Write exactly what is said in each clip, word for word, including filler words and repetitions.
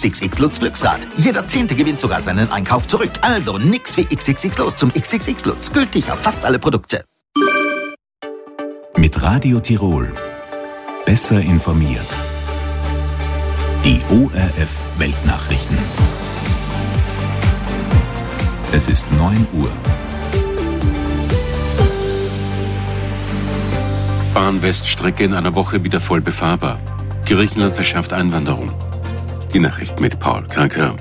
X X Lutz Glücksrad. Jeder Zehnte gewinnt sogar seinen Einkauf zurück. Also nix wie X X X los zum X X X Lutz. Gültig auf fast alle Produkte. Mit Radio Tirol. Besser informiert. Die O R F Weltnachrichten. Es ist neun Uhr. Bahn-Weststrecke in einer Woche wieder voll befahrbar. Griechenland verschärft Einwanderung. Die Nachricht mit Paul Kranker.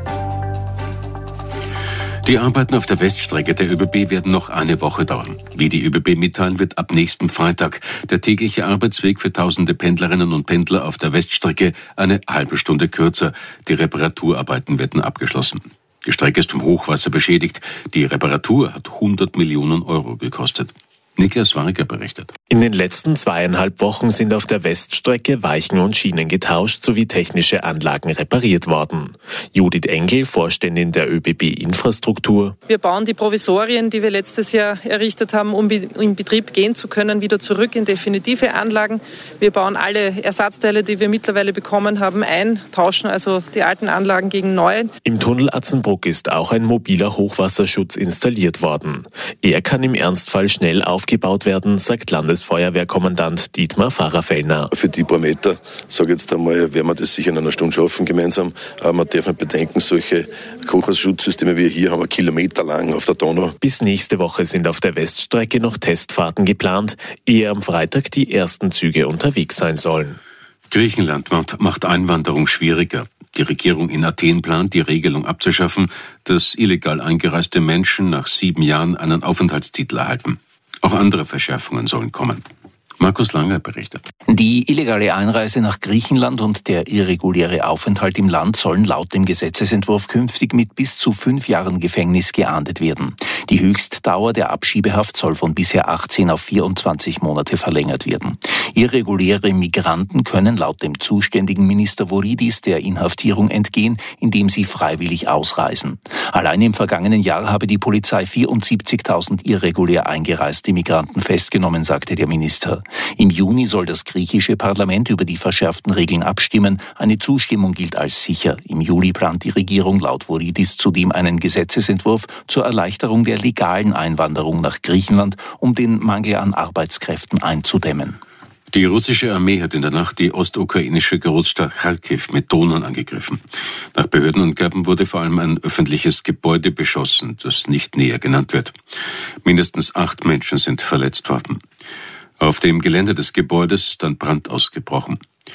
Die Arbeiten auf der Weststrecke der ÖBB werden noch eine Woche dauern. Wie die ÖBB mitteilen, wird ab nächsten Freitag der tägliche Arbeitsweg für tausende Pendlerinnen und Pendler auf der Weststrecke eine halbe Stunde kürzer. Die Reparaturarbeiten werden abgeschlossen. Die Strecke ist vom Hochwasser beschädigt. Die Reparatur hat hundert Millionen Euro gekostet. Niklas Warger berichtet. In den letzten zweieinhalb Wochen sind auf der Weststrecke Weichen und Schienen getauscht sowie technische Anlagen repariert worden. Judith Engel, Vorständin der ÖBB Infrastruktur. Wir bauen die Provisorien, die wir letztes Jahr errichtet haben, um in Betrieb gehen zu können, wieder zurück in definitive Anlagen. Wir bauen alle Ersatzteile, die wir mittlerweile bekommen haben, ein, tauschen also die alten Anlagen gegen neue. Im Tunnel Atzenbruck ist auch ein mobiler Hochwasserschutz installiert worden. Er kann im Ernstfall schnell aufgebaut werden, sagt Landesfeuerwehrkommandant Dietmar Pfarrer-Fellner. Für die paar Meter, sage ich jetzt einmal, werden wir das sicher in einer Stunde schaffen gemeinsam. Aber man darf nicht bedenken, solche Hochwasserschutzsysteme wie hier haben wir kilometerlang auf der Donau. Bis nächste Woche sind auf der Weststrecke noch Testfahrten geplant, ehe am Freitag die ersten Züge unterwegs sein sollen. Griechenland macht Einwanderung schwieriger. Die Regierung in Athen plant, die Regelung abzuschaffen, dass illegal eingereiste Menschen nach sieben Jahren einen Aufenthaltstitel erhalten. Auch andere Verschärfungen sollen kommen. Markus Langer berichtet. Die illegale Einreise nach Griechenland und der irreguläre Aufenthalt im Land sollen laut dem Gesetzesentwurf künftig mit bis zu fünf Jahren Gefängnis geahndet werden. Die Höchstdauer der Abschiebehaft soll von bisher achtzehn auf vierundzwanzig Monate verlängert werden. Irreguläre Migranten können laut dem zuständigen Minister Voridis der Inhaftierung entgehen, indem sie freiwillig ausreisen. Allein im vergangenen Jahr habe die Polizei vierundsiebzigtausend irregulär eingereiste Migranten festgenommen, sagte der Minister. Im Juni soll das griechische Parlament über die verschärften Regeln abstimmen. Eine Zustimmung gilt als sicher. Im Juli plant die Regierung laut Voridis zudem einen Gesetzesentwurf zur Erleichterung der legalen Einwanderung nach Griechenland, um den Mangel an Arbeitskräften einzudämmen. Die russische Armee hat in der Nacht die ostukrainische Großstadt Charkiw mit Drohnen angegriffen. Nach Behördenangaben wurde vor allem ein öffentliches Gebäude beschossen, das nicht näher genannt wird. Mindestens acht Menschen sind verletzt worden. Auf dem Gelände des Gebäudes ist ein Brand ausgebrochen.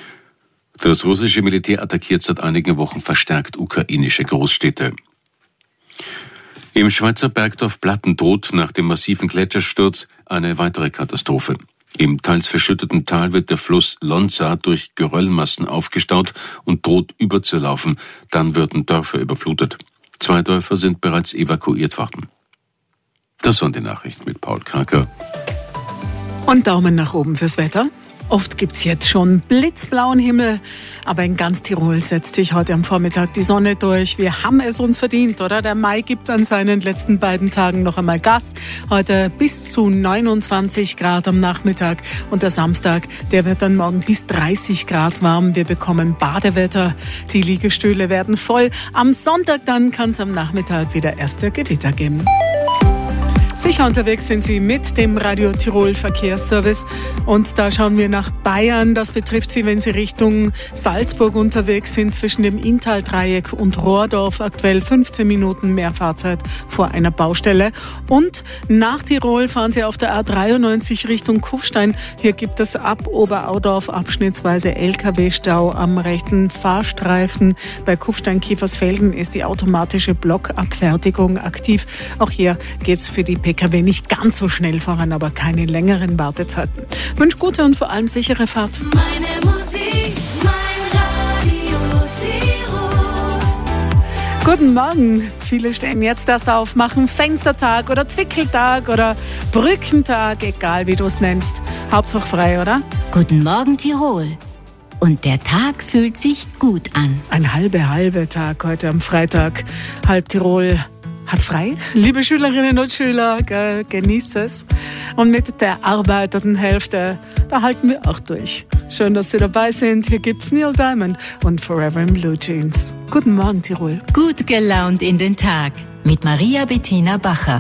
Das russische Militär attackiert seit einigen Wochen verstärkt ukrainische Großstädte. Im Schweizer Bergdorf Platten droht nach dem massiven Gletschersturz eine weitere Katastrophe. Im teils verschütteten Tal wird der Fluss Lonza durch Geröllmassen aufgestaut und droht überzulaufen. Dann würden Dörfer überflutet. Zwei Dörfer sind bereits evakuiert worden. Das waren die Nachrichten mit Paul Kranker. Und Daumen nach oben fürs Wetter. Oft gibt's jetzt schon blitzblauen Himmel, aber in ganz Tirol setzt sich heute am Vormittag die Sonne durch. Wir haben es uns verdient, oder? Der Mai gibt an seinen letzten beiden Tagen noch einmal Gas. Heute bis zu neunundzwanzig Grad am Nachmittag und der Samstag, der wird dann morgen bis dreißig Grad warm. Wir bekommen Badewetter, die Liegestühle werden voll. Am Sonntag dann kann es am Nachmittag wieder erste Gewitter geben. Sicher unterwegs sind Sie mit dem Radio Tirol Verkehrsservice und da schauen wir nach Bayern. Das betrifft Sie, wenn Sie Richtung Salzburg unterwegs sind, zwischen dem Inntal-Dreieck und Rohrdorf. Aktuell fünfzehn Minuten mehr Fahrzeit vor einer Baustelle. Und nach Tirol fahren Sie auf der A dreiundneunzig Richtung Kufstein. Hier gibt es ab Oberaudorf abschnittsweise L K W-Stau am rechten Fahrstreifen. Bei Kufstein-Kiefersfelden ist die automatische Blockabfertigung aktiv. Auch hier geht es für die P K W nicht ganz so schnell voran, aber keine längeren Wartezeiten. Ich wünsche gute und vor allem sichere Fahrt. Meine Musik, mein Radio Tirol. Guten Morgen. Viele stehen jetzt erst auf, machen Fenstertag oder Zwickeltag oder Brückentag, egal wie du es nennst. Hauptsache frei, oder? Guten Morgen Tirol. Und der Tag fühlt sich gut an. Ein halbe, halbe Tag heute am Freitag. Halb Tirol hat frei. Liebe Schülerinnen und Schüler, ge- genießt es. Und mit der arbeitenden Hälfte, da halten wir auch durch. Schön, dass Sie dabei sind. Hier gibt's Neil Diamond und Forever in Blue Jeans. Guten Morgen, Tirol. Gut gelaunt in den Tag mit Maria Bettina Bacher.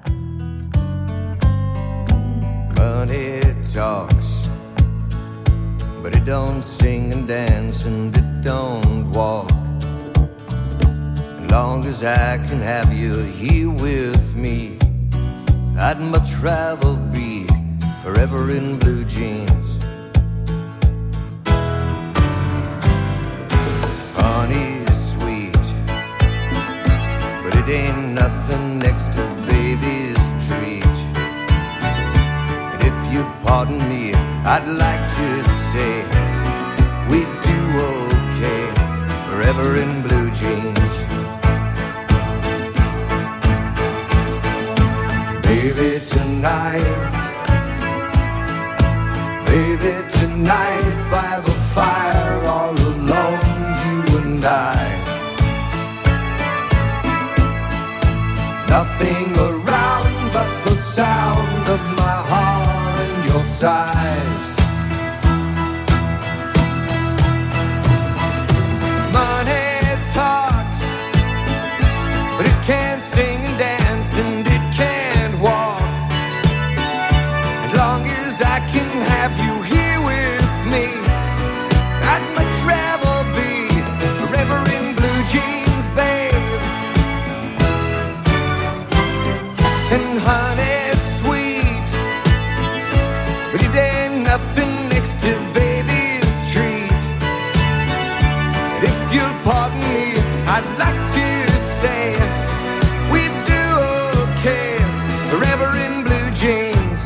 Money talks, but it don't sing and dance and it don't walk. As long as I can have you here with me, I'd much rather be forever in blue jeans. Honey's sweet, but it ain't nothing next to baby's treat. And if you pardon me, I'd like to say we do okay forever in blue jeans. Baby, tonight, baby, tonight, by the fire, all alone, you and I. Nothing around but the sound of my heart and your sighs. Money talks, but it can't sing and dance and it can't walk. As long as I can have you here with me, I'd much rather be forever in blue jeans, babe. And honey's sweet, but it ain't nothing next to baby's treat. And if you'll pardon me, I'd like to say we do okay forever in blue jeans.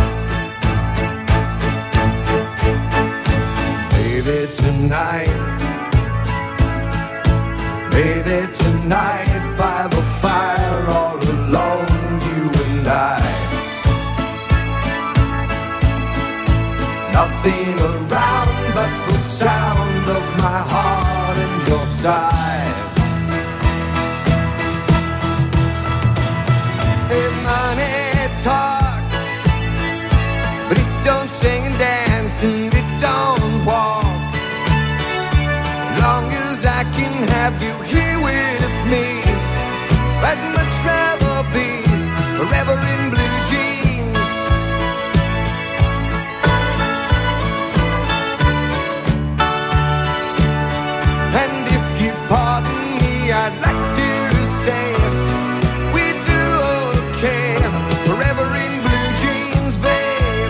Baby, tonight, baby, tonight, by the fire, all alone, you and I. Nothing around but the sound of my heart and your sighs. Hey, money talks, but it don't sing and dance and it don't walk. As long as I can have you here with me, I'd much rather be forever in blue jeans. And if you pardon me, I'd like to say we do okay forever in blue jeans, babe.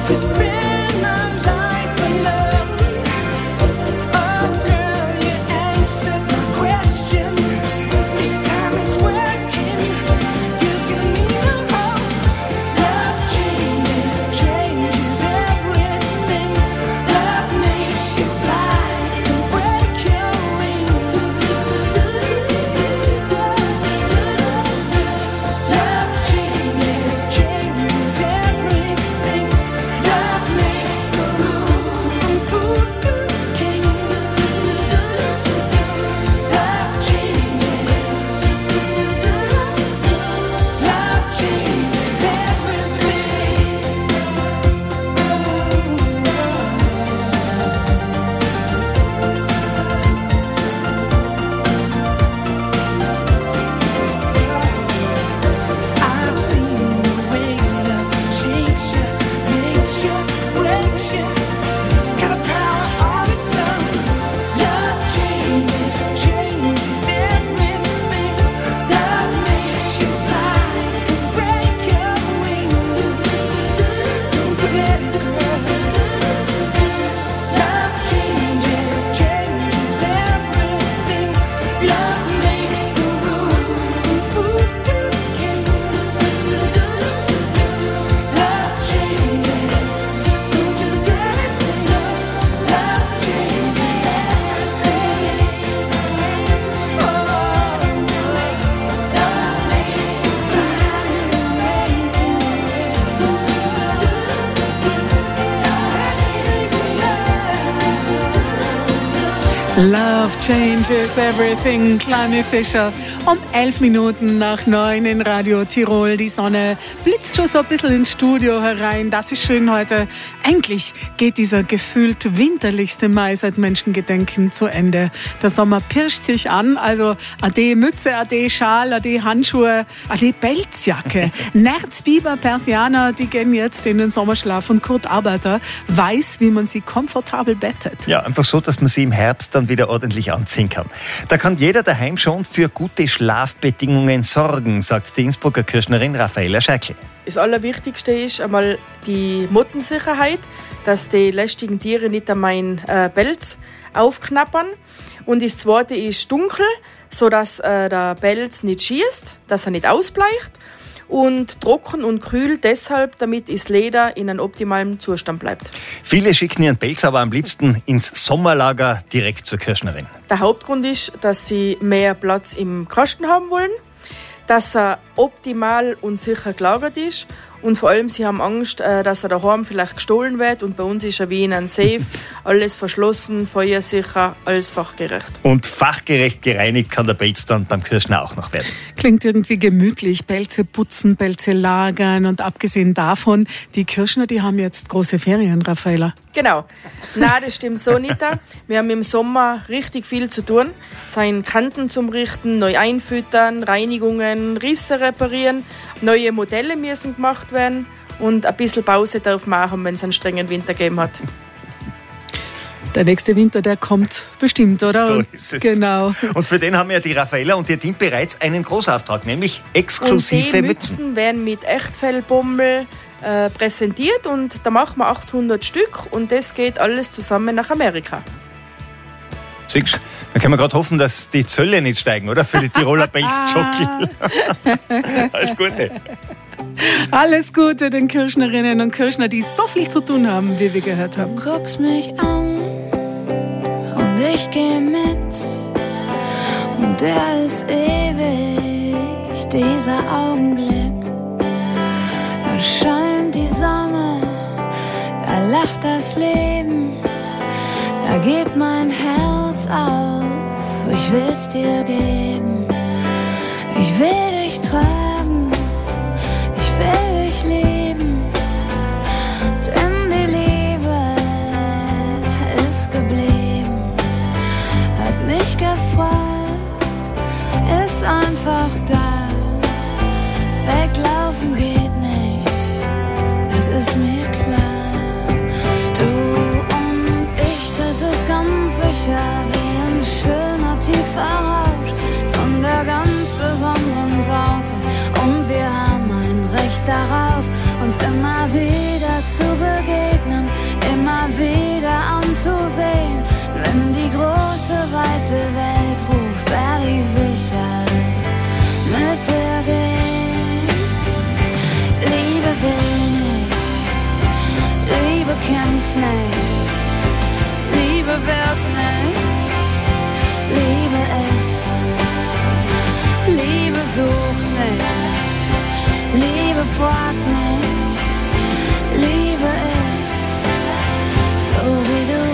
Love changes everything, Kleine Fischer. Um elf Minuten nach neun in Radio Tirol. Die Sonne blitzt schon so ein bisschen ins Studio herein. Das ist schön heute. Endlich geht dieser gefühlt winterlichste Mai seit Menschengedenken zu Ende. Der Sommer pirscht sich an. Also ade Mütze, ade Schal, ade Handschuhe, ade Pelzjacke. Nerz, Biber, Persianer, die gehen jetzt in den Sommerschlaf. Und Kurt Arbeiter weiß, wie man sie komfortabel bettet. Ja, einfach so, dass man sie im Herbst dann wieder ordentlich anziehen kann. Da kann jeder daheim schon für gute Schlafbedingungen sorgen, sagt die Innsbrucker Kirschnerin Raffaella Scheikl. Das Allerwichtigste ist einmal die Mottensicherheit, dass die lästigen Tiere nicht an meinen äh, Pelz aufknappern. Und das Zweite ist dunkel, sodass äh, der Pelz nicht schießt, dass er nicht ausbleicht. Und trocken und kühl deshalb, damit das Leder in einem optimalen Zustand bleibt. Viele schicken ihren Pelz aber am liebsten ins Sommerlager direkt zur Kirschnerin. Der Hauptgrund ist, dass sie mehr Platz im Kasten haben wollen, dass er optimal und sicher gelagert ist und vor allem sie haben Angst, dass er daheim vielleicht gestohlen wird und bei uns ist er wie in einem Safe, alles verschlossen, feuersicher, alles fachgerecht. Und fachgerecht gereinigt kann der Pelz dann beim Kirschner auch noch werden. Klingt irgendwie gemütlich, Pelze putzen, Pelze lagern und abgesehen davon, die Kirschner, die haben jetzt große Ferien, Raffaella. Genau. Nein, das stimmt so nicht. Wir haben im Sommer richtig viel zu tun. Seien Kanten zum Richten, neu einfüttern, Reinigungen, Risse reparieren, neue Modelle müssen gemacht werden und ein bisschen Pause darf machen, wenn es einen strengen Winter gegeben hat. Der nächste Winter, der kommt bestimmt, oder? So ist es. Genau. Und für den haben ja die Raffaella und ihr Team bereits einen Großauftrag, nämlich exklusive und die Mützen. Mützen werden mit Echtfellbommel äh, präsentiert und da machen wir achthundert Stück und das geht alles zusammen nach Amerika. Siehst du, dann können wir gerade hoffen, dass die Zölle nicht steigen, oder? Für die Tiroler Pelzjockey. Alles Gute. Alles Gute den Kirschnerinnen und Kirschner, die so viel zu tun haben, wie wir gehört haben. Du guckst mich an und ich geh mit und der ist ewig, dieser Augenblick. Da scheint die Sonne, da lacht das Leben, da geht mein Herz auf, ich will's dir geben, ich will dich tragen, ich will dich lieben, denn die Liebe ist geblieben, hat nicht gefragt, ist einfach da, weglaufen geht nicht, das ist mir klar, du und ich, das ist ganz sicher wie ein schöner tiefer Rausch von der ganz besonderen Sorte und wir haben ein Recht darauf, uns immer wieder zu begegnen, immer wieder anzusehen. Wenn die große, weite Welt ruft, werde ich sicher mit dir gehen. Liebe will nicht, Liebe kämpft nicht, Liebe wird nicht, Liebe ist, Liebe sucht nicht, Liebe fragt nicht, Liebe ist, so wie du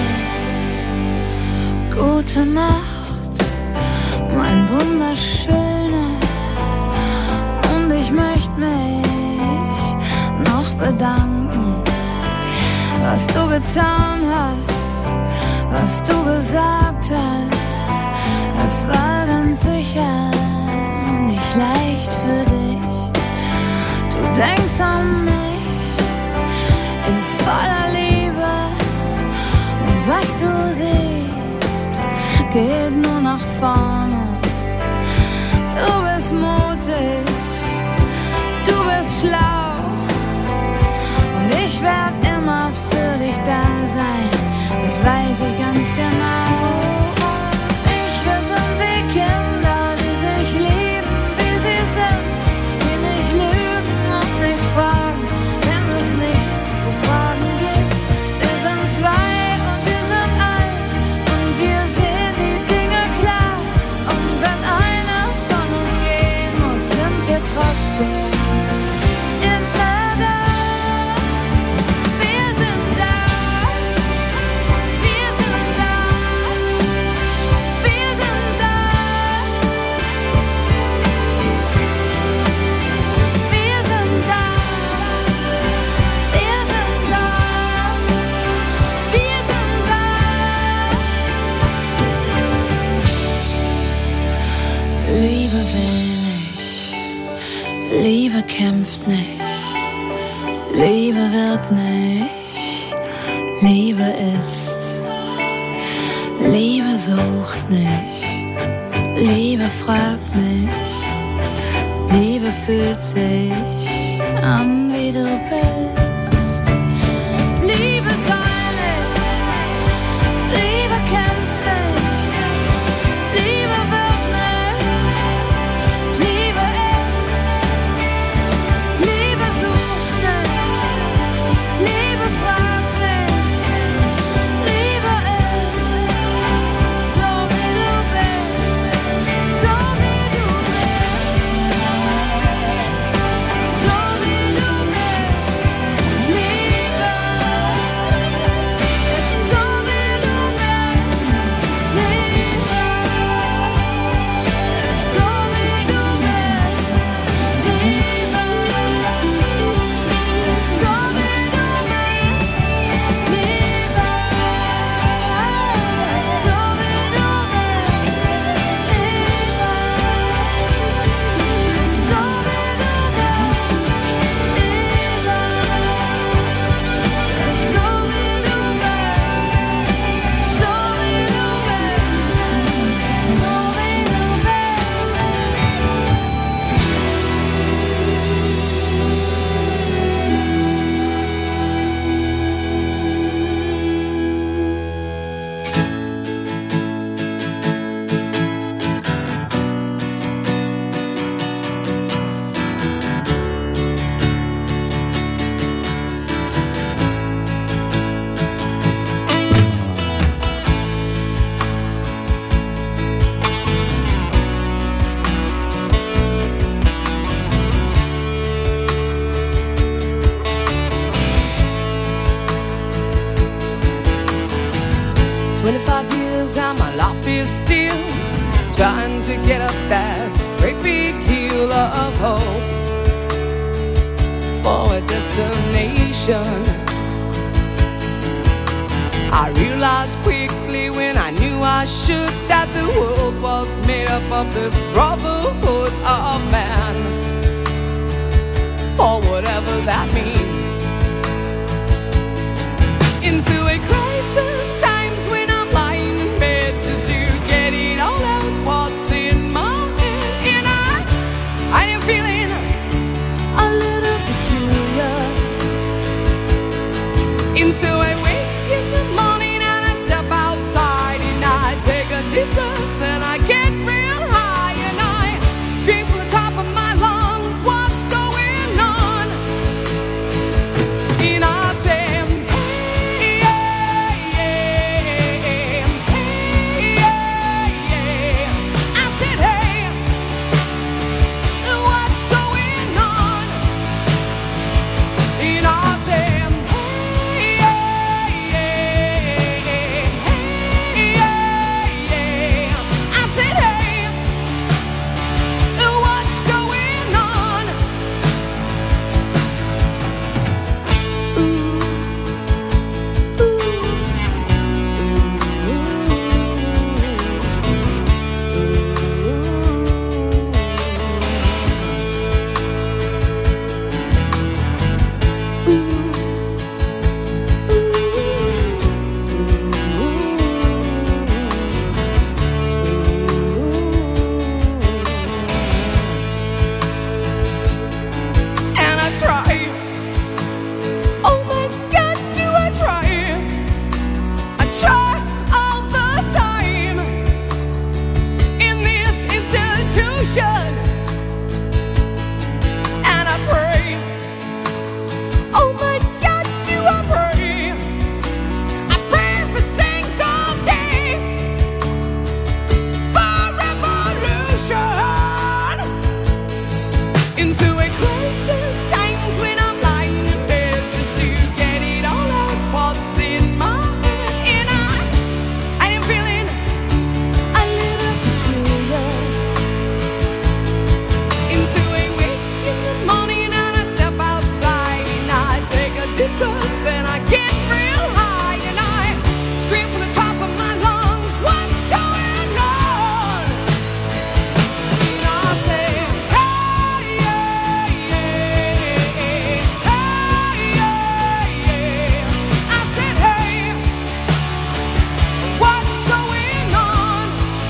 bist. Gute Nacht, mein Wunderschöner, und ich möchte mich noch bedanken, was du getan hast, was du gesagt hast. Es war ganz sicher nicht leicht für dich. Du denkst an mich in voller Liebe, und was du siehst, geht nur nach vorne. Du bist mutig, du bist schlau, und ich werd immer für dich da sein, das weiß ich ganz genau. Du und ich, wir sind wie Kinder, die sich lieben, wie sie sind, die nicht lügen und nicht fragen, wenn es nichts zu fragen gibt. Wir sind zwei und wir sind eins, und wir sehen die Dinge klar. Und wenn einer von uns gehen muss, sind wir trotzdem immer da. Wir sind da, wir sind da, wir sind da. Wir sind da, wir sind da, wir sind da. Liebe will nicht, Liebe kämpft nicht, Liebe wird nicht, Liebe ist, Liebe sucht nicht, Liebe fragt nicht, Liebe fühlt sich an, wie du bist. Liebe soll nicht, Liebe kämpft nicht, Liebe wird nicht, Liebe ist, Liebe sucht nicht, Liebe fragt nicht, Liebe ist, so wie du bist, so wie du bist, so wie du bist. Liebe ist so wie du bist, Liebe ist so wie du bist, Liebe ist so wie du bist, Liebe ist so wie du twenty-five years and my life is still trying to get up that great big hill of hope for a destination. I realized quickly when I knew I should that the world was made up of this brotherhood of man, for whatever that means. Into a crisis times when I'm lying in bed just to get it all out what's in my head. And I, I am feeling a little peculiar. Constitution. And I pray, oh my God, do I pray, I pray every single day for revolution. Into a crisis times when I'm lying in bed just to get it all out what's in my head. And I, I am feeling a little peculiar. Into a wake in the morning and I step outside and I take a deep breath and I get real high and I scream from the top of my lungs, what's going on? And I say, hey, yeah, yeah, hey, yeah, yeah. I said, hey, what's going on?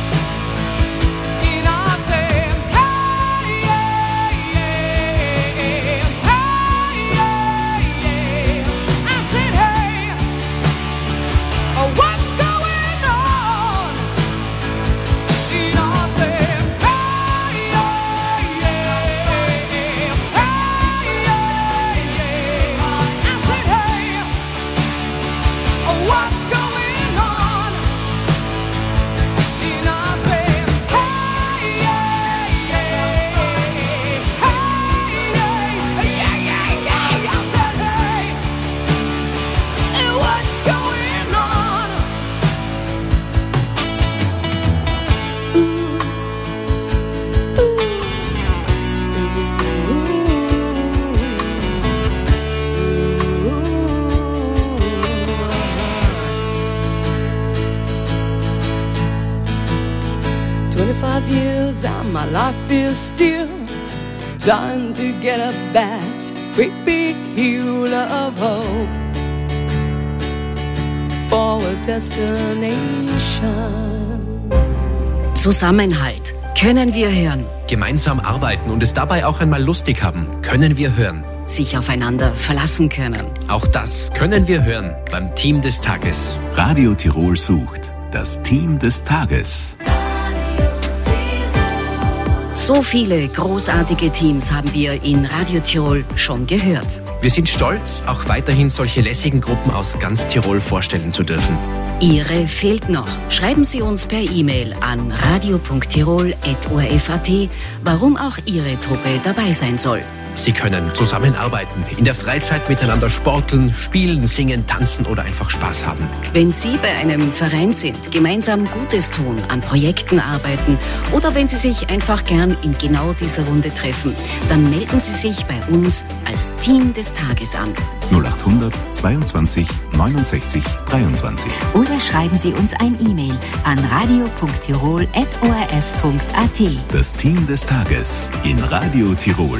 And I said, hey, yeah, yeah, hey, yeah, yeah. I said, hey, oh, what's going on? And I said, hey, yeah, yeah, hey, yeah, yeah. I said, hey, oh, what's going on? And I said, hey, yeah, yeah, hey, yeah, yeah, yeah. I said, hey, and what's going on? Twenty-five years and my life is still trying to get up that great big hill of hope for a destination. Zusammenhalt. Können wir hören? Gemeinsam arbeiten und es dabei auch einmal lustig haben. Können wir hören? Sich aufeinander verlassen können. Auch das können wir hören beim Team des Tages. Radio Tirol sucht das Team des Tages. So viele großartige Teams haben wir in Radio Tirol schon gehört. Wir sind stolz, auch weiterhin solche lässigen Gruppen aus ganz Tirol vorstellen zu dürfen. Ihre fehlt noch. Schreiben Sie uns per E-Mail an radio punkt tirol at o r f punkt a t, warum auch Ihre Truppe dabei sein soll. Sie können zusammenarbeiten, in der Freizeit miteinander sporteln, spielen, singen, tanzen oder einfach Spaß haben. Wenn Sie bei einem Verein sind, gemeinsam Gutes tun, an Projekten arbeiten oder wenn Sie sich einfach gern in genau dieser Runde treffen, dann melden Sie sich bei uns als Team des Tages an. null acht hundert zweiundzwanzig neunundsechzig dreiundzwanzig. Oder schreiben Sie uns ein E-Mail an radio punkt tirol at o r f punkt a t. Das Team des Tages in Radio Tirol.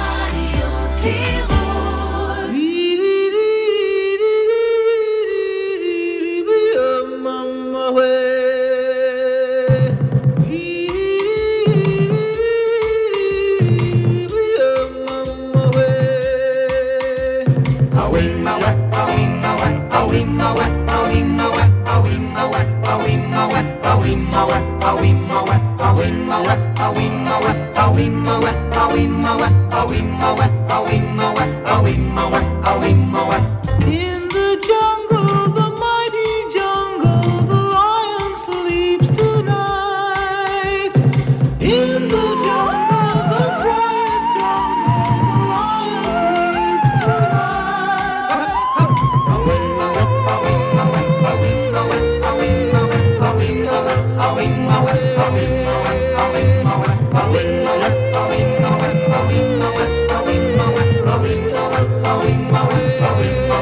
In the jungle, the mighty jungle, the lion sleeps tonight. In the jungle, the quiet jungle, the lion sleeps tonight.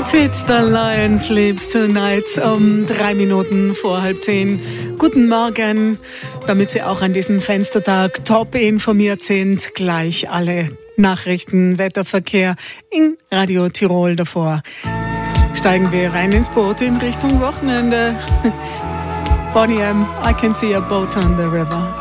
Outfit, The Lion Sleeps Tonight um drei Minuten vor halb zehn. Guten Morgen, damit Sie auch an diesem Fenstertag top informiert sind. Gleich alle Nachrichten, Wetterverkehr in Radio Tirol davor. Steigen wir rein ins Boot in Richtung Wochenende. Bonnie M, I can see a boat on the river.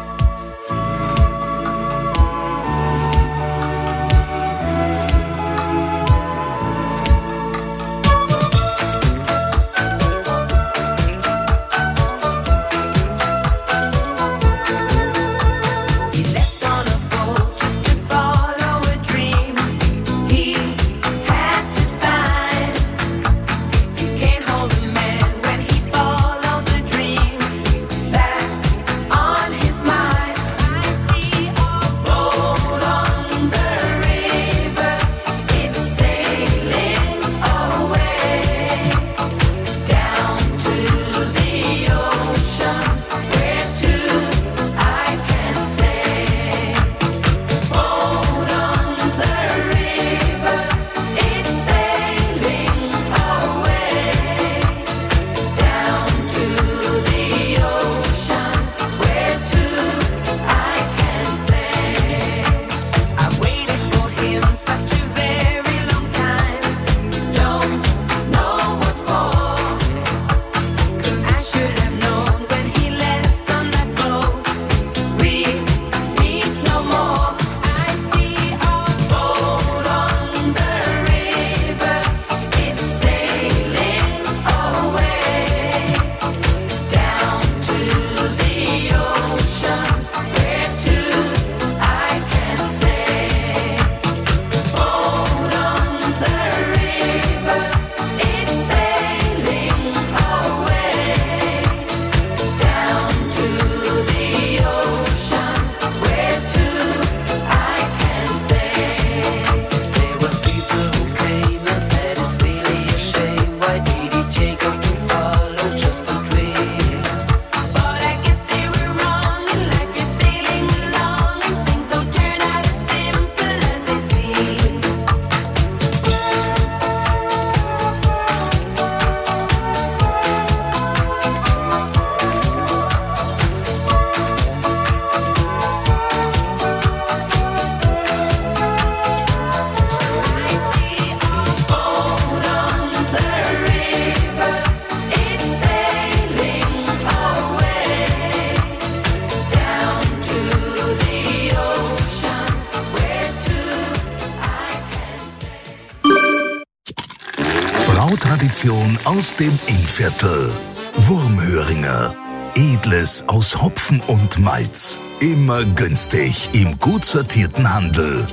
Tradition aus dem Innviertel. Wurmhöringer. Edles aus Hopfen und Malz. Immer günstig im gut sortierten Handel.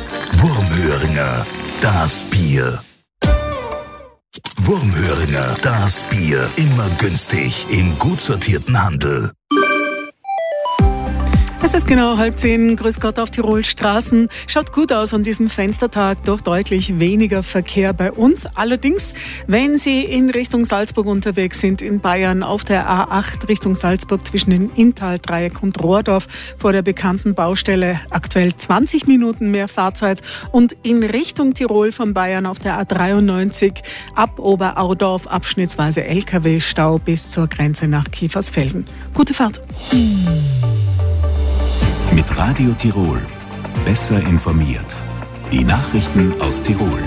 Wurmhöringer. Das Bier. Wurmhöringer. Das Bier. Immer günstig im gut sortierten Handel. Es ist genau halb zehn. Grüß Gott auf Tirols Straßen. Schaut gut aus an diesem Fenstertag. Doch deutlich weniger Verkehr bei uns. Allerdings, wenn Sie in Richtung Salzburg unterwegs sind, in Bayern auf der A acht Richtung Salzburg zwischen dem Inntal-Dreieck und Rohrdorf vor der bekannten Baustelle aktuell zwanzig Minuten mehr Fahrzeit. Und in Richtung Tirol von Bayern auf der A dreiundneunzig ab Oberaudorf abschnittsweise L K W-Stau bis zur Grenze nach Kiefersfelden. Gute Fahrt. Mit Radio Tirol. Besser informiert. Die Nachrichten aus Tirol.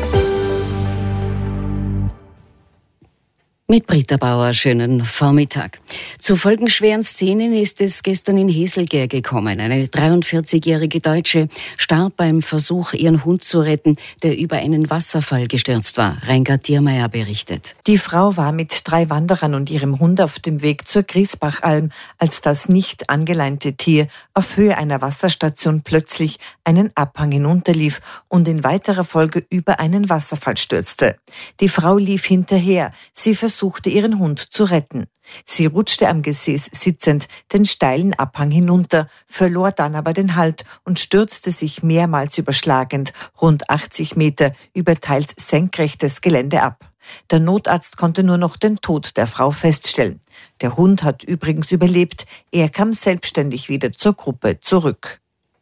Mit Britta Bauer, schönen Vormittag. Zu folgenschweren Szenen ist es gestern in Heselger gekommen. Eine dreiundvierzigjährige Deutsche starb beim Versuch, ihren Hund zu retten, der über einen Wasserfall gestürzt war. Reingard Diermeier berichtet. Die Frau war mit drei Wanderern und ihrem Hund auf dem Weg zur Griesbachalm, als das nicht angeleinte Tier auf Höhe einer Wasserstation plötzlich einen Abhang hinunterlief und in weiterer Folge über einen Wasserfall stürzte. Die Frau lief hinterher. Sie versuchte, suchte ihren Hund zu retten. Sie rutschte am Gesäß sitzend den steilen Abhang hinunter, verlor dann aber den Halt und stürzte sich mehrmals überschlagend rund achtzig Meter über teils senkrechtes Gelände ab. Der Notarzt konnte nur noch den Tod der Frau feststellen. Der Hund hat übrigens überlebt. Er kam selbstständig wieder zur Gruppe zurück.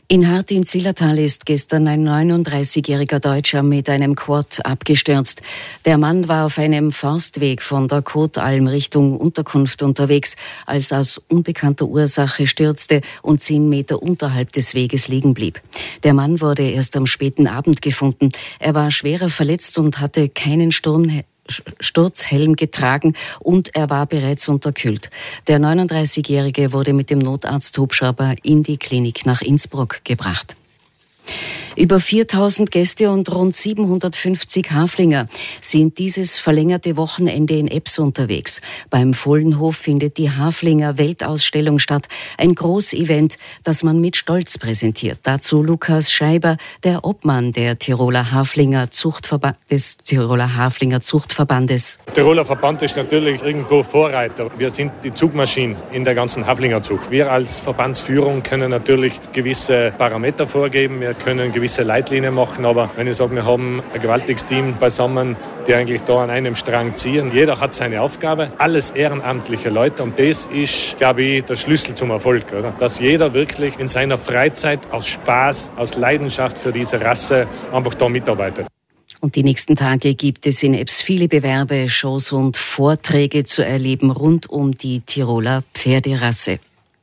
In Hart im Zillertal ist gestern ein neununddreißigjähriger Deutscher mit einem Quad abgestürzt. Der Mann war auf einem Forstweg von der Kotalm Richtung Unterkunft unterwegs, als er aus unbekannter Ursache stürzte und zehn Meter unterhalb des Weges liegen blieb. Der Mann wurde erst am späten Abend gefunden. Er war schwerer verletzt und hatte keinen Sturm Sturzhelm getragen und er war bereits unterkühlt. Der neununddreißigjährige wurde mit dem Notarzt-Hubschrauber in die Klinik nach Innsbruck gebracht. Über viertausend Gäste und rund siebenhundertfünfzig Haflinger sind dieses verlängerte Wochenende in Ebbs unterwegs. Beim Vollenhof findet die Haflinger Weltausstellung statt, ein Großevent, das man mit Stolz präsentiert. Dazu Lukas Scheiber, der Obmann der Tiroler Haflinger Zuchtverba- des Tiroler Haflinger Zuchtverbandes. Der Tiroler Verband ist natürlich irgendwo Vorreiter. Wir sind die Zugmaschine in der ganzen Haflingerzucht. Wir als Verbandsführung können natürlich gewisse Parameter vorgeben, wir können gewisse Leitlinien machen, aber wenn ich sage, wir haben ein gewaltiges Team beisammen, die eigentlich da an einem Strang ziehen. Jeder hat seine Aufgabe, alles ehrenamtliche Leute und das ist, glaube ich, der Schlüssel zum Erfolg, oder? Dass jeder wirklich in seiner Freizeit aus Spaß, aus Leidenschaft für diese Rasse einfach da mitarbeitet. Und die nächsten Tage gibt es in Ebbs viele Bewerbe, Shows und Vorträge zu erleben rund um die Tiroler Pferderasse.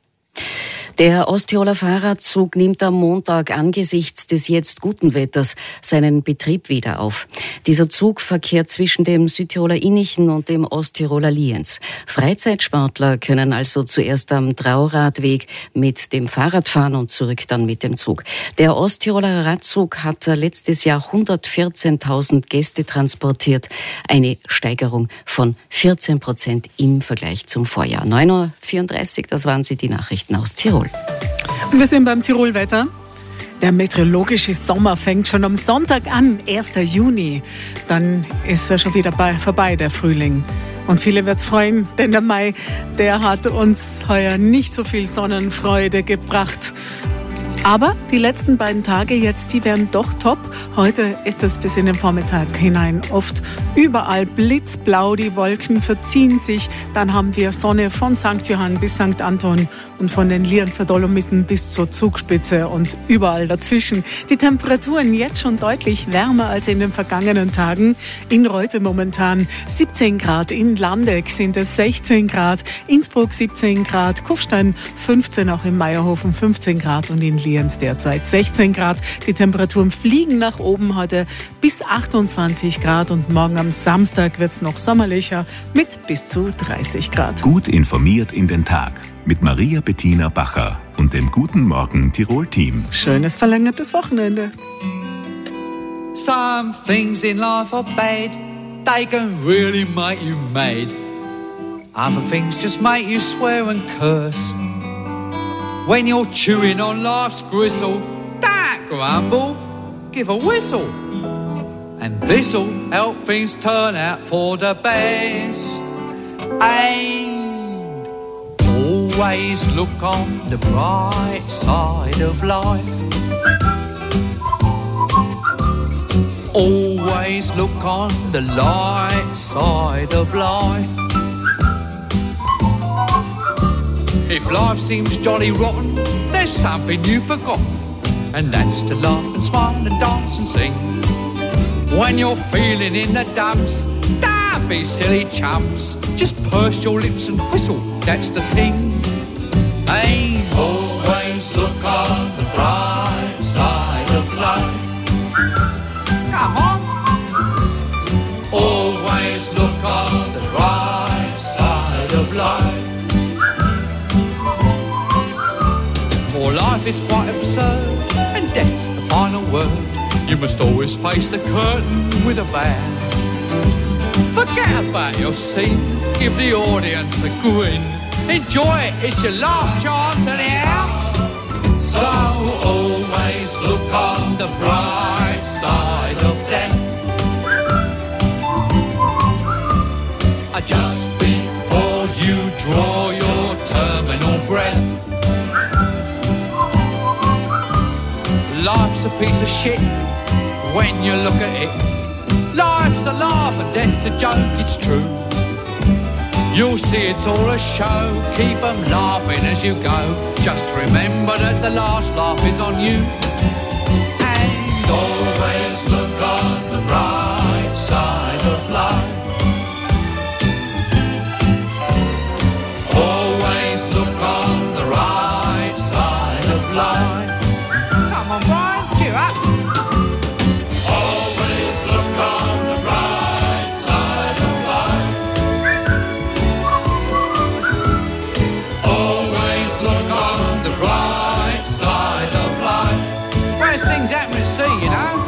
Der Osttiroler Fahrradzug nimmt am Montag angesichts des jetzt guten Wetters seinen Betrieb wieder auf. Dieser Zug verkehrt zwischen dem Südtiroler Innichen und dem Osttiroler Lienz. Freizeitsportler können also zuerst am Trauradweg mit dem Fahrrad fahren und zurück dann mit dem Zug. Der Osttiroler Radzug hat letztes Jahr hundertvierzehntausend Gäste transportiert. Eine Steigerung von vierzehn Prozent im Vergleich zum Vorjahr. neun Uhr vierunddreißig, das waren sie, die Nachrichten aus Tirol. Und wir sind beim Tirolwetter. Der meteorologische Sommer fängt schon am Sonntag an, erster Juni. Dann ist er schon wieder bei, vorbei, der Frühling. Und viele wird's freuen, denn der Mai, der hat uns heuer nicht so viel Sonnenfreude gebracht. Aber die letzten beiden Tage jetzt, die werden doch top. Heute ist es bis in den Vormittag hinein oft überall blitzblau. Die Wolken verziehen sich. Dann haben wir Sonne von Sankt Johann bis Sankt Anton und von den Lienzer Dolomiten bis zur Zugspitze und überall dazwischen. Die Temperaturen jetzt schon deutlich wärmer als in den vergangenen Tagen. In Reute momentan siebzehn Grad, in Landeck sind es sechzehn Grad, Innsbruck siebzehn Grad, Kufstein fünfzehn, auch in Meierhofen fünfzehn Grad und in Lienz derzeit sechzehn Grad. Die Temperaturen fliegen nach oben heute bis achtundzwanzig Grad und morgen am Samstag wird es noch sommerlicher mit bis zu dreißig Grad. Gut informiert in den Tag mit Maria Bettina Bacher und dem Guten Morgen Tirol-Team. Schönes verlängertes Wochenende. Some things in life are bad, they can really make you mad. Other things just make you swear and curse. When you're chewing on life's gristle, don't grumble, give a whistle. And this'll help things turn out for the best. And always look on the bright side of life. Always look on the light side of life. If life seems jolly rotten, there's something you've forgotten, and that's to laugh and smile and dance and sing. When you're feeling in the dumps, don't be silly chumps. Just purse your lips and whistle, that's the thing. Hey, always look on the bright side of life. Come on. Always look on the bright side of life. For life is quite absurd, and death's the final word. You must always face the curtain with a bow. Forget about your scene, give the audience a grin. Enjoy it, it's your last chance anyhow. So always look on the bright side of death. Just before you draw your terminal breath. Life's a piece of shit when you look at it. Life's a laugh and death's a joke, it's true. You'll see it's all a show. Keep 'em laughing as you go. Just remember that the last laugh is on you. And always look on the bright side of life. Always look on the right side of life. Come on, Brian, cheer up. Always look on the bright side of life. Always look on the bright side of life. Worst things happen at sea, you know.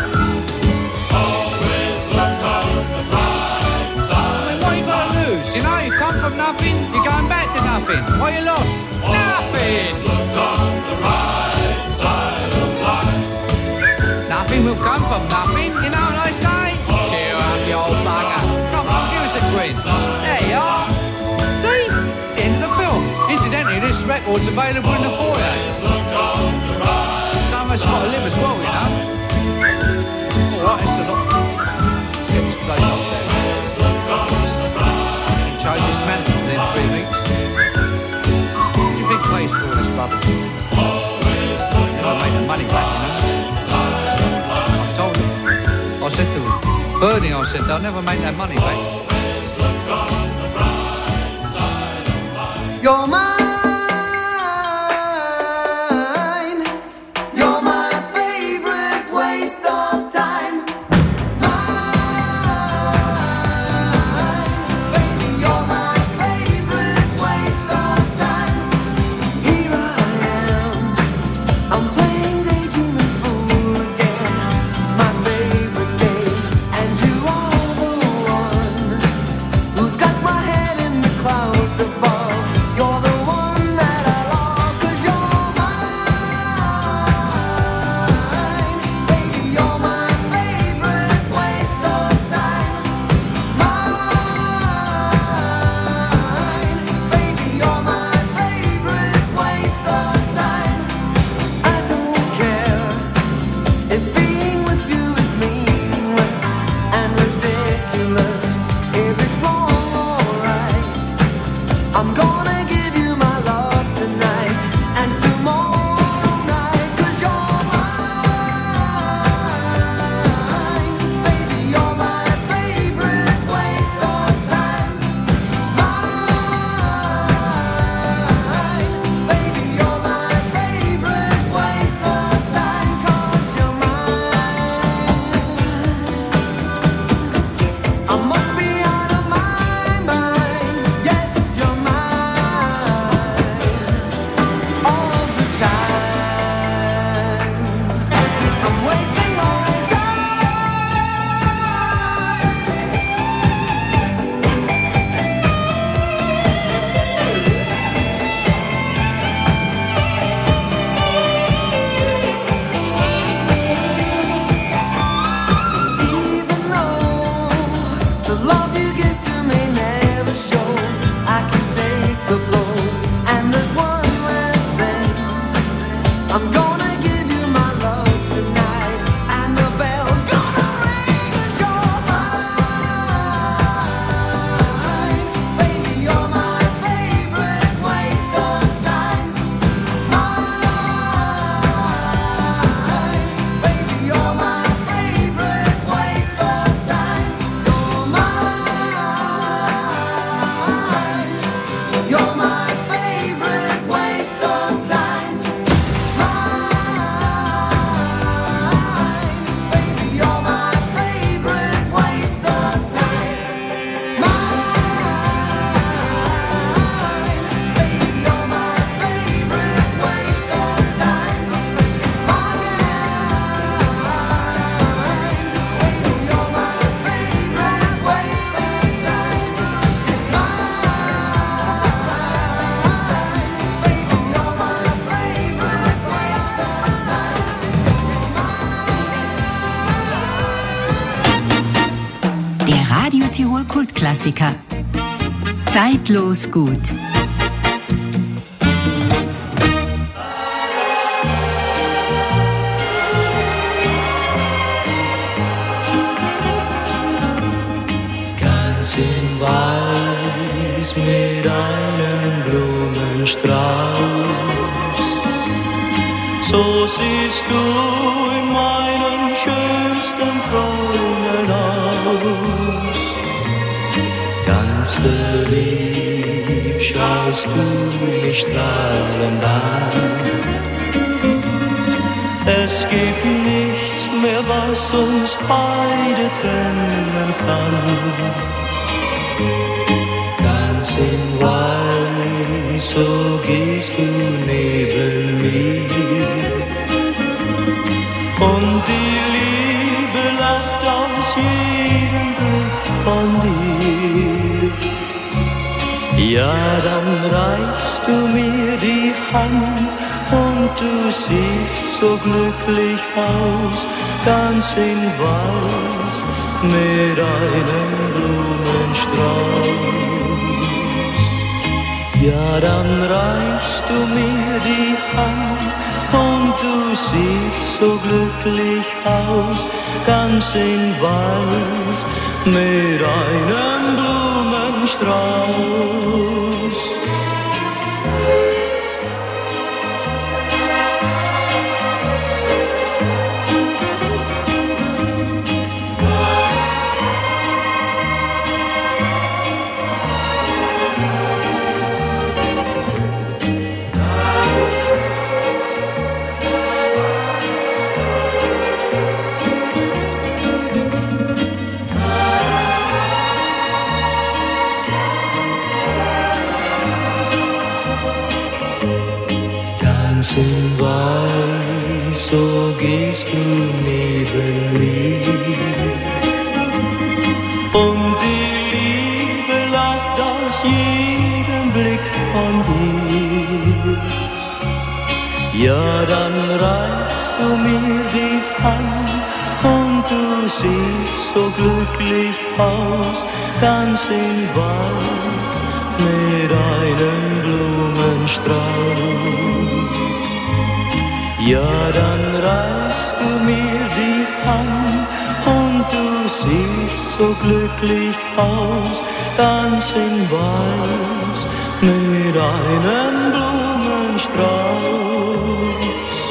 Always look on the bright side. I mean, what you got to lose? You know, you come from nothing, you're going back to nothing. What you lost? Nothing. Look on the right side of life. Nothing will come from nothing, you know what I say? Cheer up, you old bugger. Come on, give us a quiz. There you are. See? It's the end of the film. Incidentally, this record's available in the foyer. Some of us got to live as well, you know. Alright, it's a lot. Let's get this place up there. Change this mantle within three weeks. What do you think pays for all this rubbish? Never made the money back, you know. I told him. I said to him, Bernie, I said, they'll never make that money back. You're mine. You're my favorite waste of time. Mine. Baby, you're my favorite waste of time. Here I am. I'm playing daydreaming fool again. My favorite game. And you are the one who's got my head in the clouds above. You're the one that I love, 'cause you're mine. Baby, you're my favorite waste of time. Mine. Baby, you're my favorite waste of time. I don't care if being with you is meaningless and ridiculous. If it's wrong or right, I'm gonna give you my love tonight and tomorrow night, 'cause you're mine. Baby, you're my favorite waste of time. Mine. Baby, you're my favorite waste of time, 'cause you're mine. I must be out of my mind. Yes, you're mine all the time. I'm wasting my Even though the love you give to me never shows, I can take the blows. And there's one last thing. I'm gonna give you my love tonight, and the bell's gonna ring, and you're mine. Baby, you're my favorite waste of time. Mine. Baby, you're my favorite waste of time. You're mine. You're my favorite waste of time. Mine. Baby, you're my favorite waste of time. Mine. Baby, you're my favorite waste of time. Der Radio Tirol Kultklassiker. Zeitlos gut. Ganz im Wald schließ mit einem Blumenstrauß. So siehst du in meinen schönsten Träumen aus. Ganz verliebt schaust du mich strahlend an. Es gibt nichts mehr, was uns beide trennen kann. Ganz in Weiß, so gehst du neben mir. Und die Liebe lacht aus jedem Blick von dir. Ja, dann reichst du mir die Hand und du siehst so glücklich aus, ganz in Weiß mit einem Blumenstrauß. Ja, dann reichst du mir die Hand und du siehst so glücklich aus, ganz in Weiß mit einem Blumenstrauß. Ganz in Weiß, so gehst du neben mir. Und die Liebe lacht aus jedem Blick von dir. Ja, dann reichst du mir die Hand und du siehst so glücklich aus, ganz in Weiß mit einem Blumenstrauß. Ja, dann reichst du mir die Hand und du siehst so glücklich aus, ganz in Weiß mit einem Blumenstrauß.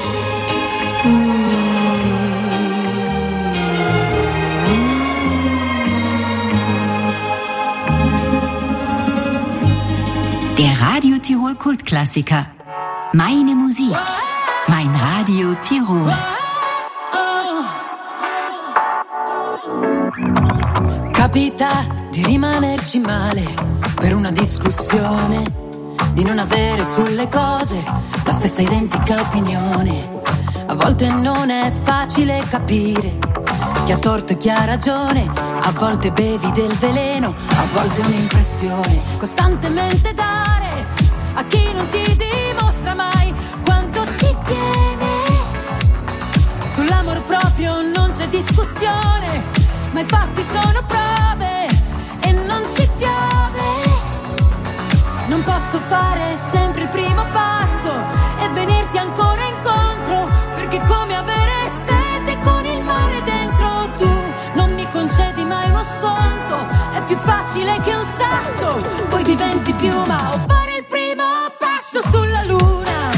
Der Radio Tirol Kultklassiker. Meine Musik. Mein Radio Tirol. Capita di rimanerci male per una discussione, di non avere sulle cose la stessa identica opinione. A volte non è facile capire chi ha torto e chi ha ragione. A volte bevi del veleno, a volte un'impressione. Costantemente dare a chi non ti dimostra mai quanto ci tiene. Sull'amor proprio non c'è discussione, ma i fatti sono prove e non ci piove. Non posso fare sempre il primo passo e venirti ancora incontro, perché come avere sete con il mare dentro. Tu non mi concedi mai uno sconto, è più facile che un sasso, poi diventi piuma o fare il primo passo sulla luna.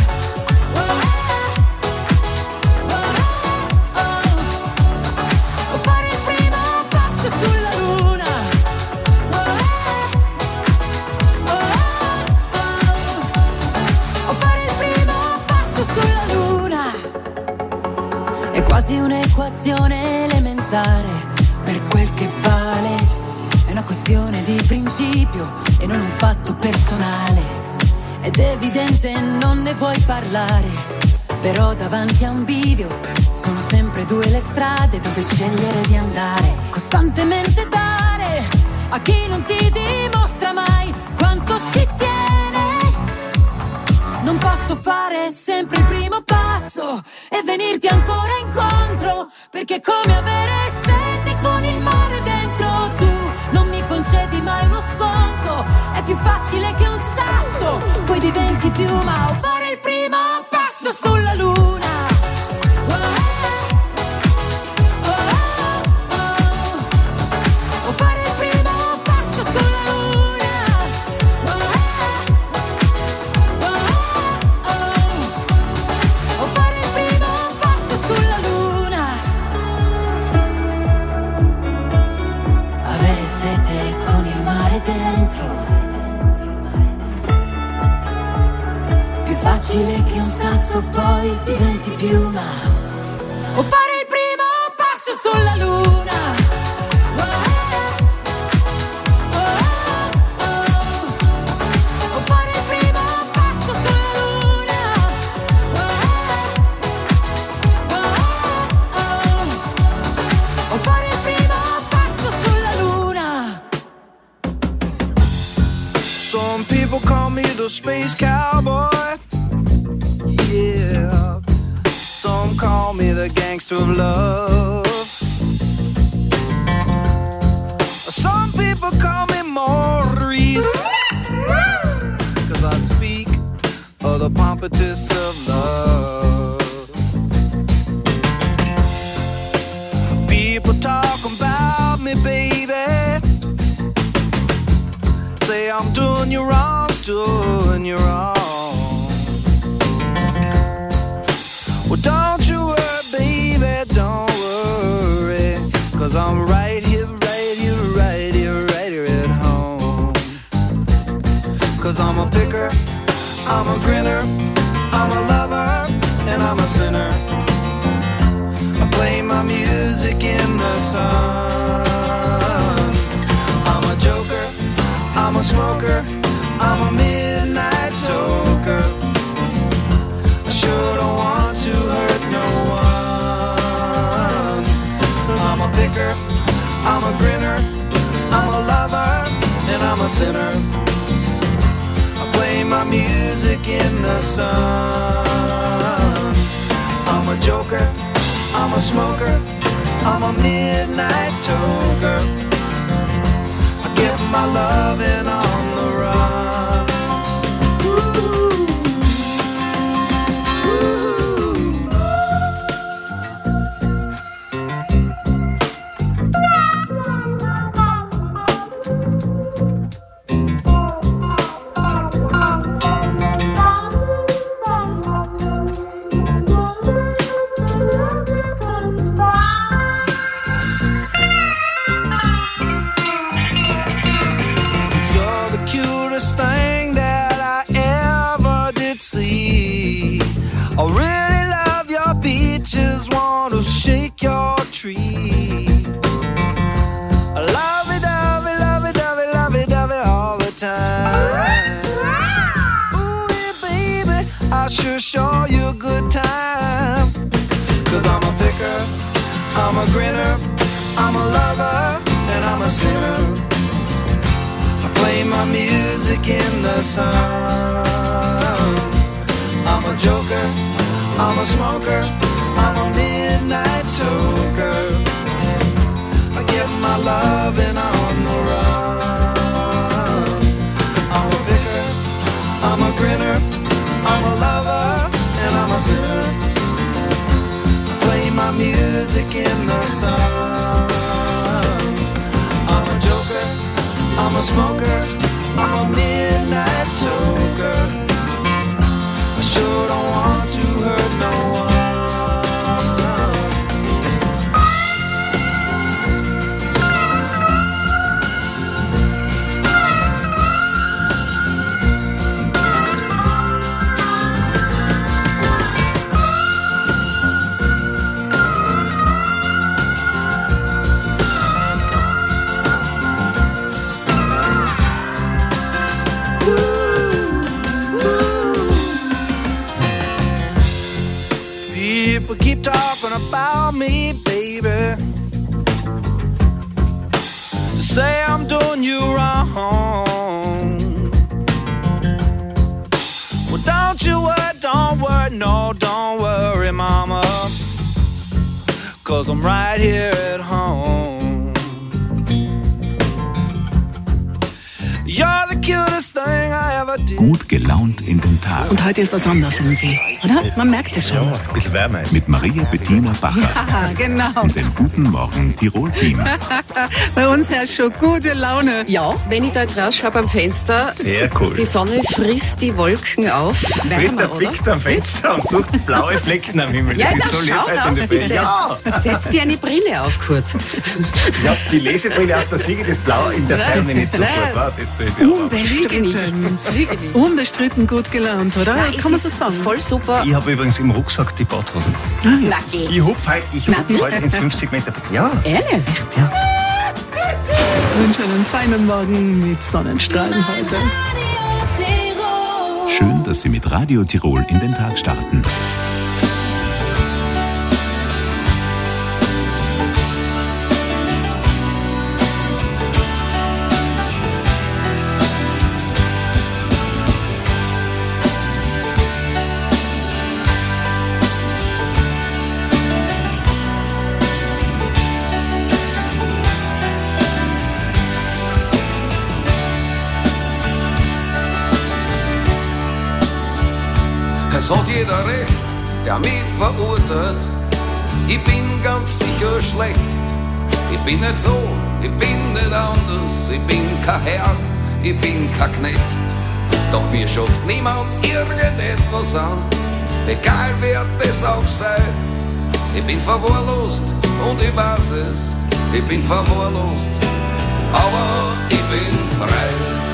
Quasi un'equazione elementare, per quel che vale. È una questione di principio e non un fatto personale. Ed è evidente non ne vuoi parlare, però davanti a un bivio sono sempre due le strade dove scegliere di andare. Costantemente dare a chi non ti dimostra mai quanto ci tiene. Non posso fare sempre il primo passo e venirti ancora incontro, perché è come avere sete con il mare dentro. Tu non mi concedi mai uno sconto, è più facile che un sasso, poi diventi piuma o fare il primo passo sulla luna. O fare il primo passo sulla luna. sete con il mare dentro. Più facile che un sasso poi diventi piuma. O fare il primo passo sulla luna. Oh, oh, oh, oh. O fare il primo passo sulla luna. Oh, oh, oh. O fare il primo passo sulla luna. Some people call me the space cowboy. Yeah, some call me the gangster of love. Some people call me Maurice, 'cause I speak of the pompatus of love. People talk about me, baby, say I'm doing you wrong, doing you wrong. Well, don't you worry, baby, don't worry, 'cause I'm right here, right here, right here, right here at home. 'Cause I'm a picker, I'm a grinner, I'm a lover, and I'm a sinner. I play my music in the sun. I'm a joker, I'm a smoker, I'm a midnight toker. I sure don't want to hurt no one. I'm a picker, I'm a grinner, I'm a lover, and I'm a sinner. I play my music in the sun. I'm a joker, I'm a smoker, I'm a midnight toker. I get my loving on the run. Ooh. I really love your beaches, want to shake your tree. I love it, love it, love it, love it, love it, love it all the time. Ooh, yeah, baby, I sure show you a good time. 'Cause I'm a picker, I'm a grinner, I'm a lover, and I'm a sinner. I play my music in the sun. I'm a joker, I'm a smoker, I'm a midnight toker. I get my loving on the run. I'm a picker, I'm a grinner, I'm a lover, and I'm a sinner. I play my music in the sun. I'm a joker, I'm a smoker, I'm a midnight toker. I sure don't want to hurt no one. People keep talking about me, baby. Say I'm doing you wrong. Well, don't you worry, don't worry, no, don't worry, mama. 'Cause I'm right here at home. You're the cutest thing I ever did. Gut gelaunt in den Tag. Und heute ist was anderes irgendwie. oder? Man merkt es schon. Ja, ein bisschen wärmer ist. Mit Maria Bettina Bacher Ja, genau. und dem Guten Morgen Tirol-Team. Bei uns herrscht schon gute Laune. Ja, wenn ich da jetzt rausschaue beim Fenster, Sehr cool. die Sonne frisst die Wolken auf. Peter Wärmer, oder? pickt am Fenster und sucht blaue Flecken am Himmel. Ja, Das ist das so lieb schaut heute in aus, der Früh. bitte. Ja! Setz dir eine Brille auf, Kurt. Ja, die Lesebrille auf, da sehe ich das Blau in der Ferne nicht sofort. Warte, jetzt sehe ich es auch. Unbestritten. Unbestritten gut gelaunt, oder? Nein, Kann man es so ist sagen? voll super. Ich habe übrigens im Rucksack die Badhosen. Na, geh. Ich hupf heute, ich hupf heute ins fünfzig Meter. Ja. Ehrlich? Ja. Ich wünsche einen feinen Morgen mit Sonnenstrahlen heute. Schön, dass Sie mit Radio Tirol in den Tag starten. Es hat jeder recht, der mich verurteilt. Ich bin ganz sicher schlecht. Ich bin nicht so, ich bin nicht anders. Ich bin kein Herr, ich bin kein Knecht. Doch mir schafft niemand irgendetwas an, egal wer das auch sei. Ich bin verwahrlost und ich weiß es. Ich bin verwahrlost, aber ich bin frei.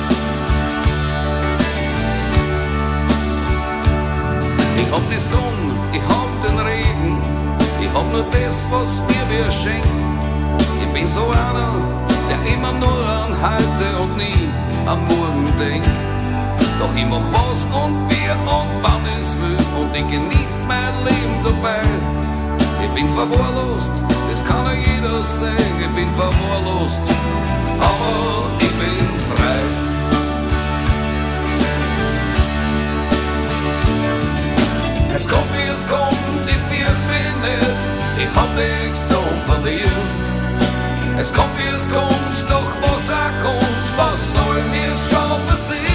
Ich hab die Sonne, ich hab den Regen, ich hab nur das, was mir wer schenkt. Ich bin so einer, der immer nur an heute und nie an morgen denkt. Doch ich mach was und wie und wann es will und ich genieß mein Leben dabei. Ich bin verwahrlost, das kann ja jeder sehen. Ich bin verwahrlost, aber ich bin frei. Es kommt wie es kommt, ich fürcht mich nicht, ich hab nichts zu verlieren. Es kommt wie es kommt, doch was auch kommt, was soll mir schon passieren?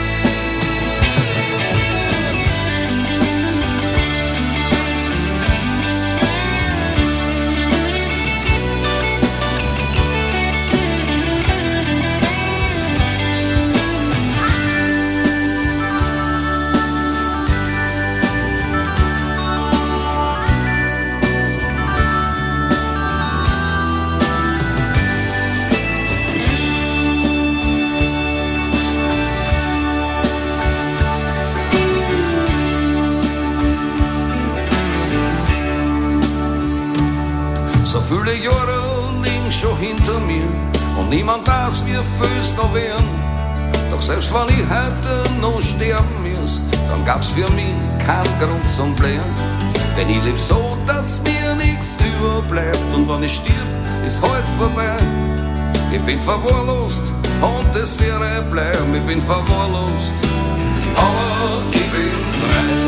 So viele Jahre liegen schon hinter mir und niemand weiß, wie viel es noch werden. Doch selbst wenn ich heute noch sterben müsst, dann gab's für mich keinen Grund zum Blähen. Denn ich leb so, dass mir nichts überbleibt und wenn ich stirb, ist heute vorbei. Ich bin verwahrlost und das wäre bleiben. Ich bin verwahrlost, aber ich bin frei.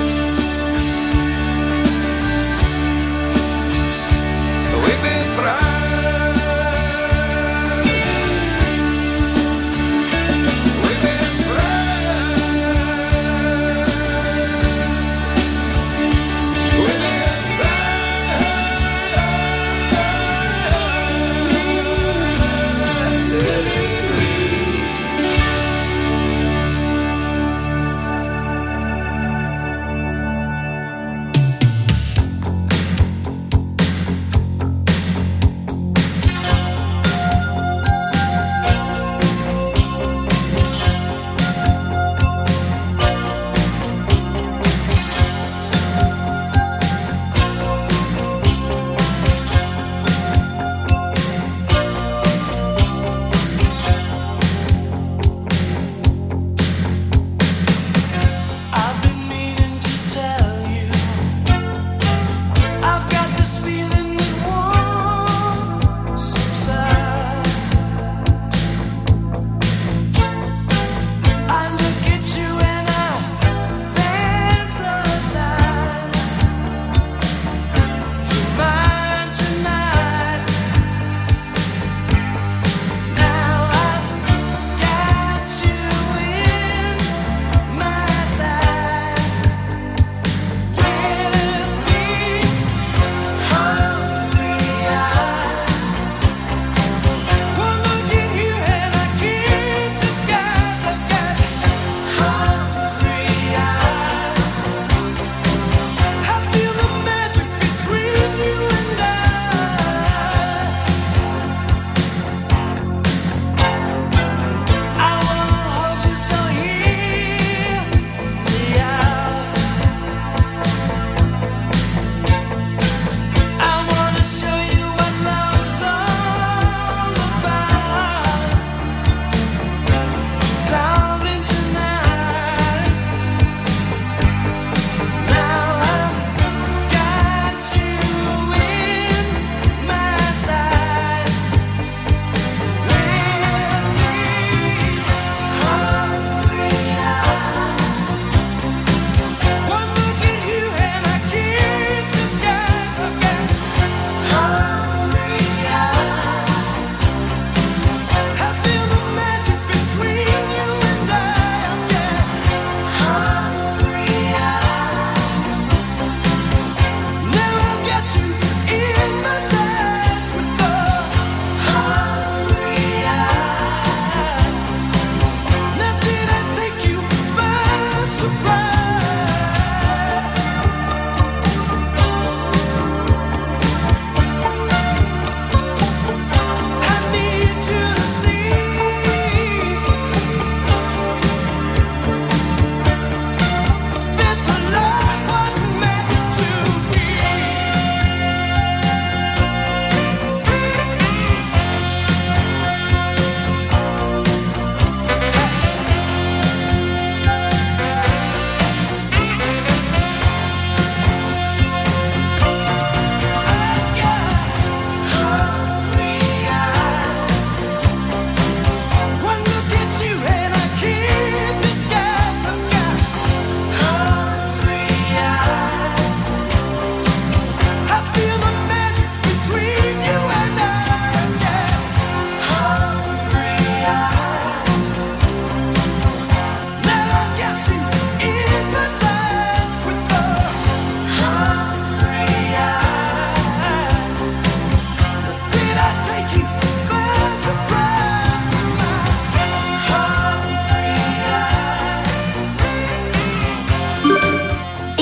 Ich bin frei. Ich bin frei. Ich bin frei.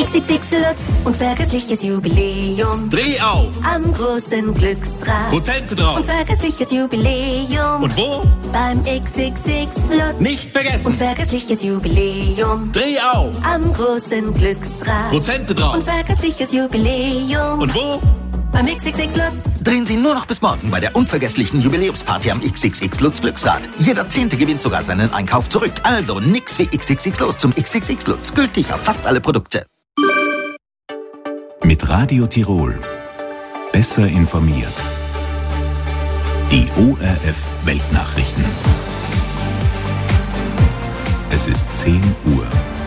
X X X Lutz. Unvergessliches Jubiläum. Dreh auf! Am großen Glücksrad. Prozente drauf! Unvergessliches Jubiläum. Und wo? Beim X X X Lutz. Nicht vergessen! Unvergessliches Jubiläum. Dreh auf! Am großen Glücksrad. Prozente drauf! Unvergessliches Jubiläum. Und wo? Beim X X X Lutz. Drehen Sie nur noch bis morgen bei der unvergesslichen Jubiläumsparty am X X X Lutz Glücksrad. Jeder Zehnte gewinnt sogar seinen Einkauf zurück. Also nix wie X X X los zum X X X Lutz. Gültig auf fast alle Produkte. Mit Radio Tirol. Besser informiert. Die O R F Weltnachrichten. Es ist zehn Uhr.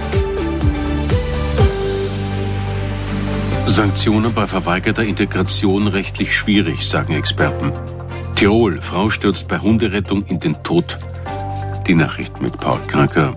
Sanktionen bei verweigerter Integration rechtlich schwierig, sagen Experten. Tirol, Frau stürzt bei Hunderettung in den Tod. Die Nachricht mit Paul Kraker.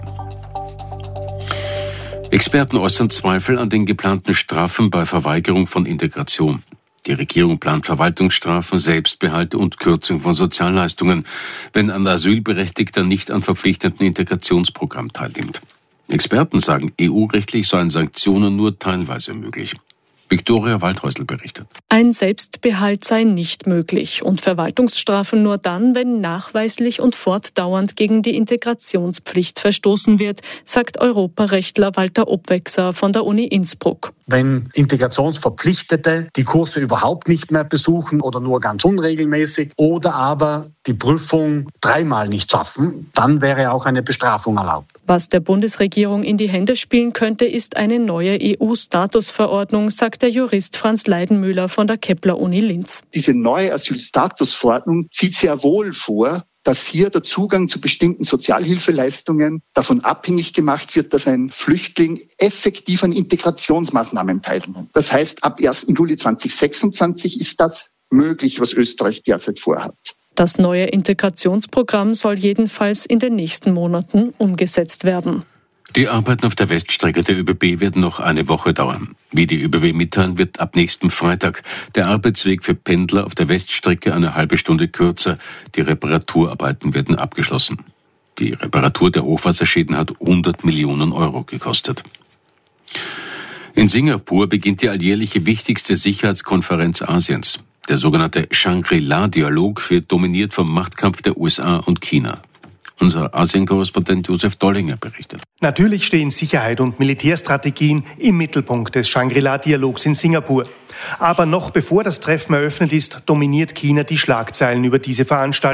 Experten äußern Zweifel an den geplanten Strafen bei Verweigerung von Integration. Die Regierung plant Verwaltungsstrafen, Selbstbehalte und Kürzung von Sozialleistungen, wenn ein Asylberechtigter nicht an verpflichtenden Integrationsprogramm teilnimmt. Experten sagen, E U-rechtlich seien Sanktionen nur teilweise möglich. Viktoria Waldhäusl berichtet. Ein Selbstbehalt sei nicht möglich und Verwaltungsstrafen nur dann, wenn nachweislich und fortdauernd gegen die Integrationspflicht verstoßen wird, sagt Europarechtler Walter Obwechser von der Uni Innsbruck. Wenn Integrationsverpflichtete die Kurse überhaupt nicht mehr besuchen oder nur ganz unregelmäßig oder aber die Prüfung dreimal nicht schaffen, dann wäre auch eine Bestrafung erlaubt. Was der Bundesregierung in die Hände spielen könnte, ist eine neue E U-Statusverordnung, sagt der Jurist Franz Leidenmüller von der Kepler-Uni Linz. Diese neue Asylstatusverordnung sieht sehr wohl vor, dass hier der Zugang zu bestimmten Sozialhilfeleistungen davon abhängig gemacht wird, dass ein Flüchtling effektiv an Integrationsmaßnahmen teilnimmt. Das heißt, ab ersten Juli zweitausendsechsundzwanzig ist das möglich, was Österreich derzeit vorhat. Das neue Integrationsprogramm soll jedenfalls in den nächsten Monaten umgesetzt werden. Die Arbeiten auf der Weststrecke der ÖBB werden noch eine Woche dauern. Wie die ÖBB mitteilen, wird ab nächsten Freitag der Arbeitsweg für Pendler auf der Weststrecke eine halbe Stunde kürzer. Die Reparaturarbeiten werden abgeschlossen. Die Reparatur der Hochwasserschäden hat hundert Millionen Euro gekostet. In Singapur beginnt die alljährliche wichtigste Sicherheitskonferenz Asiens. Der sogenannte Shangri-La-Dialog wird dominiert vom Machtkampf der U S A und China. Unser Asien-Korrespondent Josef Dollinger berichtet. Natürlich stehen Sicherheit und Militärstrategien im Mittelpunkt des Shangri-La-Dialogs in Singapur. Aber noch bevor das Treffen eröffnet ist, dominiert China die Schlagzeilen über diese Veranstaltung.